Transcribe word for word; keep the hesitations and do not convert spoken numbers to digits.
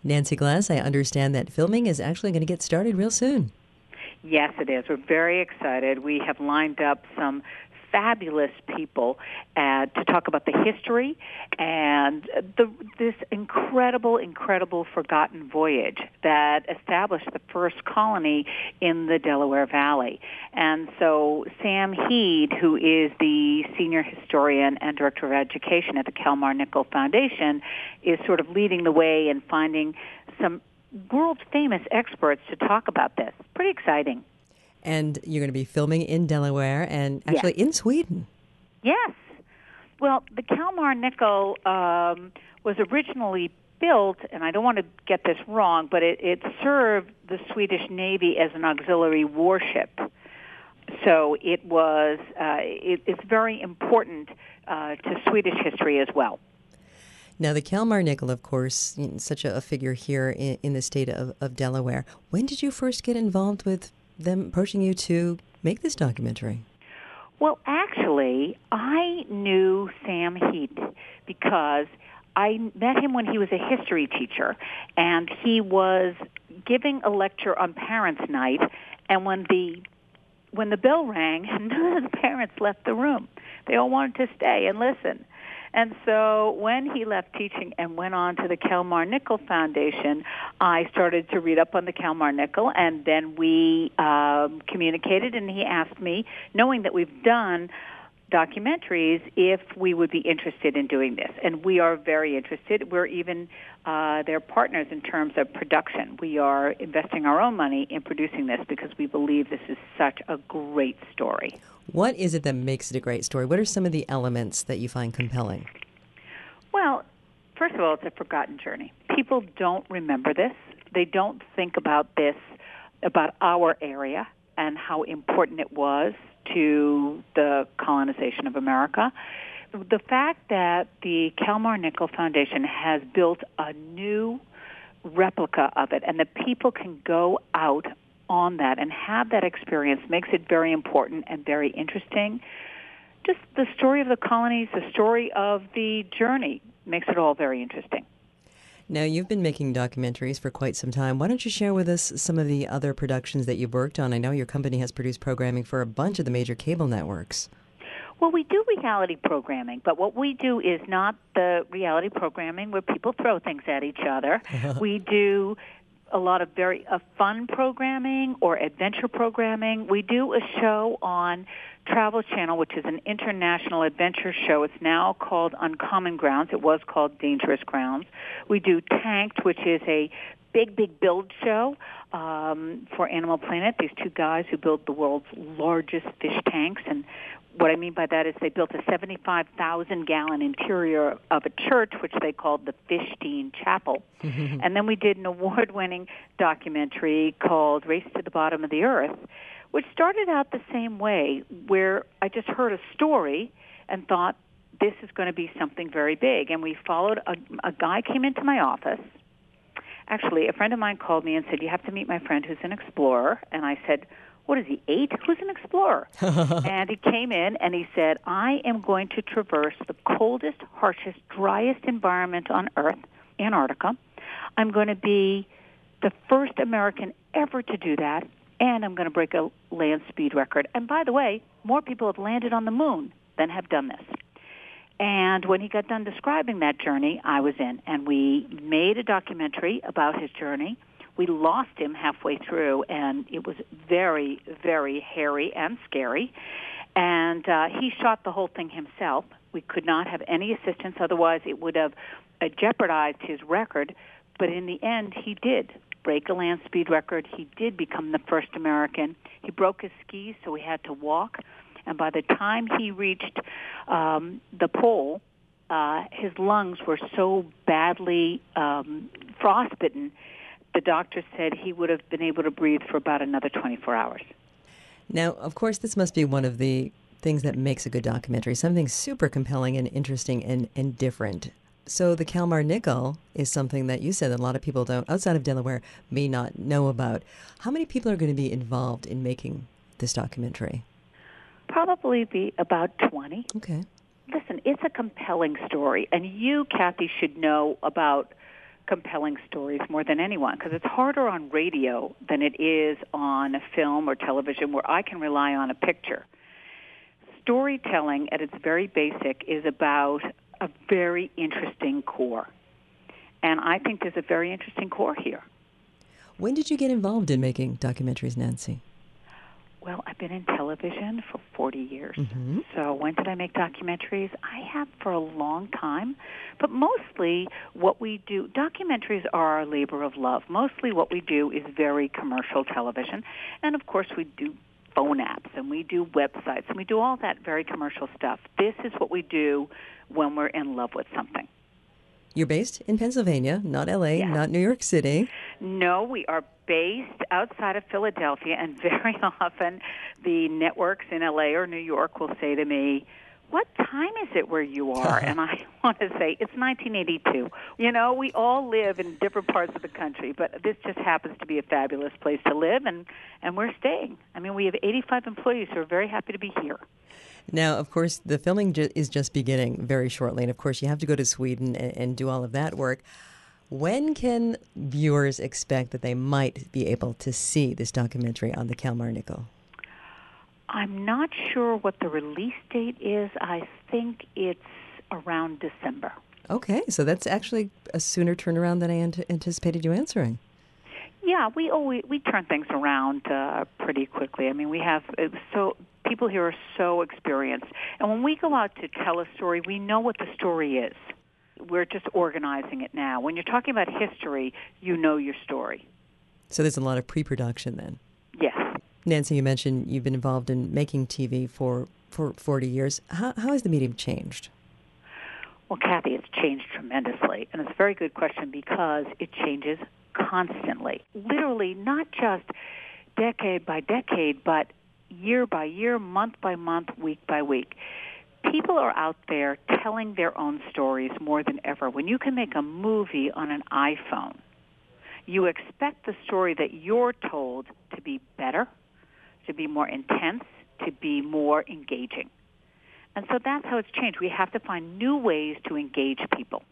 Nancy Glass, I understand that filming is actually going to get started real soon. Yes, it is. We're very excited. We have lined up some fabulous people uh, to talk about the history and the, this incredible, incredible forgotten voyage that established the first colony in the Delaware Valley. And so Sam Heed, who is the senior historian and director of education at the Kalmar-Nicholl Foundation, is sort of leading the way in finding some world-famous experts to talk about this. Pretty exciting. And you're going to be filming in Delaware and actually Yes. in Sweden. Yes. Well, the Kalmar-Nicholl um, was originally built, and I don't want to get this wrong, but it, it served the Swedish Navy as an auxiliary warship. So it was, uh, it, it's very important uh, to Swedish history as well. Now, the Kalmar-Nicholl, of course, such a figure here in, in the state of, of Delaware. When did you first get involved with them approaching you to make this documentary? Well, actually, I knew Sam Heed because I met him when he was a history teacher, and he was giving a lecture on Parents' Night, and when the when the bell rang, none of the parents left the room. They all wanted to stay and listen. And so when he left teaching and went on to the Kalmar-Nicholl Foundation, I started to read up on the Kalmar-Nicholl, and then we um, communicated, and he asked me, knowing that we've done documentaries, if we would be interested in doing this. And we are very interested. We're even uh, their partners in terms of production. We are investing our own money in producing this because we believe this is such a great story. What is it that makes it a great story? What are some of the elements that you find compelling? Well, first of all, it's a forgotten journey. People don't remember this. They don't think about this, about our area and how important it was to the colonization of America. The fact that the Kalmar-Nicholl Foundation has built a new replica of it and that people can go out on that and have that experience makes it very important and very interesting. Just the story of the colonies, the story of the journey makes it all very interesting. Now, you've been making documentaries for quite some time. Why don't you share with us some of the other productions that you've worked on? I know your company has produced programming for a bunch of the major cable networks. Well, we do reality programming, but what we do is not the reality programming where people throw things at each other. We do a lot of very uh, fun programming or adventure programming. We do a show on Travel Channel, which is an international adventure show. It's now called Uncommon Grounds. It was called Dangerous Grounds. We do Tanked, which is a big, big build show um, for Animal Planet. These two guys who built the world's largest fish tanks. And what I mean by that is they built a seventy-five thousand gallon interior of a church, which they called the Fishstein Chapel. And then we did an award-winning documentary called Race to the Bottom of the Earth, which started out the same way, where I just heard a story and thought, this is going to be something very big. And we followed, a, a guy came into my office. Actually, a friend of mine called me and said, you have to meet my friend who's an explorer. And I said, what is he, eight? Who's an explorer? And he came in and he said, I am going to traverse the coldest, harshest, driest environment on Earth, Antarctica. I'm going to be the first American ever to do that, and I'm going to break a land speed record. And by the way, more people have landed on the moon than have done this. And when he got done describing that journey, I was in, and we made a documentary about his journey. We lost him halfway through, and it was very, very hairy and scary. And uh, he shot the whole thing himself. We could not have any assistance, otherwise it would have uh, jeopardized his record. But in the end, he did break a land speed record. He did become the first American. He broke his skis, so he had to walk. And by the time he reached um, the pole, uh, his lungs were so badly um, frostbitten, the doctor said he would have been able to breathe for about another twenty-four hours. Now, of course, this must be one of the things that makes a good documentary, something super compelling and interesting and, and different. So the Kalmar-Nicholl is something that you said that a lot of people don't, outside of Delaware, may not know about. How many people are going to be involved in making this documentary? Probably be about twenty. Okay. Listen, it's a compelling story, and you, Kathy, should know about compelling stories more than anyone, because it's harder on radio than it is on a film or television where I can rely on a picture. Storytelling at its very basic is about a very interesting core. And I think there's a very interesting core here. When did you get involved in making documentaries, Nancy? Well, I've been in television for forty years. Mm-hmm. So when did I make documentaries? I have for a long time. But mostly what we do, documentaries are our labor of love. Mostly what we do is very commercial television. And, of course, we do phone apps and we do websites and we do all that very commercial stuff. This is what we do when we're in love with something. You're based in Pennsylvania, not L A, Yes. not New York City. No, we are based outside of Philadelphia, and very often the networks in L A or New York will say to me, "What time is it where you are?" And I want to say, it's nineteen eighty-two. You know, we all live in different parts of the country, but this just happens to be a fabulous place to live, and, and we're staying. I mean, we have eighty-five employees who are very happy to be here. Now, of course, the filming ju- is just beginning very shortly. And, of course, you have to go to Sweden and, and do all of that work. When can viewers expect that they might be able to see this documentary on the Kalmar Nickel? I'm not sure what the release date is. I think it's around December. Okay, so that's actually a sooner turnaround than I ant- anticipated you answering. Yeah, we always, we turn things around uh, pretty quickly. I mean, we have uh, so people here are so experienced, and when we go out to tell a story, we know what the story is. We're just organizing it now. When you're talking about history, you know your story. So there's a lot of pre-production then. Yes. Nancy, you mentioned you've been involved in making T V for, for forty years. How, how has the medium changed? Well, Kathy, it's changed tremendously, and it's a very good question because it changes constantly. Literally, not just decade by decade, but year by year, month by month, week by week. People are out there telling their own stories more than ever. When you can make a movie on an iPhone, you expect the story that you're told to be better, to be more intense, to be more engaging. And so that's how it's changed. We have to find new ways to engage people.